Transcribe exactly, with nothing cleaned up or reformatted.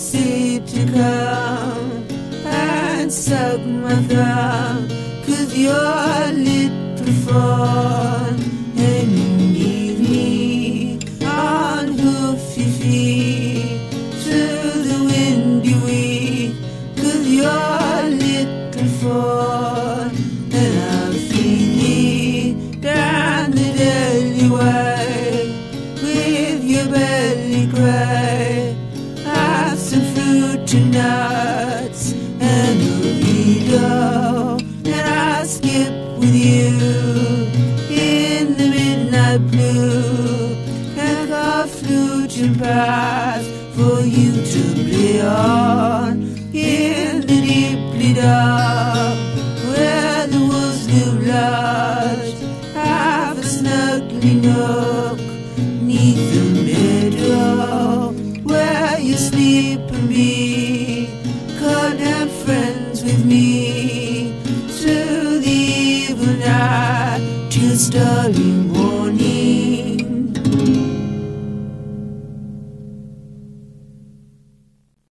say to come and suck my thumb, 'cause you're a little fun and you need me on hoofy feet through the windy week, 'cause you're a little fun and I'll feed thee down the deadly way with your belly cry. Have some fruit and nuts and a burrito, and I'll skip with you in the midnight blue, and call flute and brass for you to play on in the deeply dark where the wolves live large. Have a snuggly nook neath the meadow where you sleep and be caught and friends with me through the evil night till starry morning.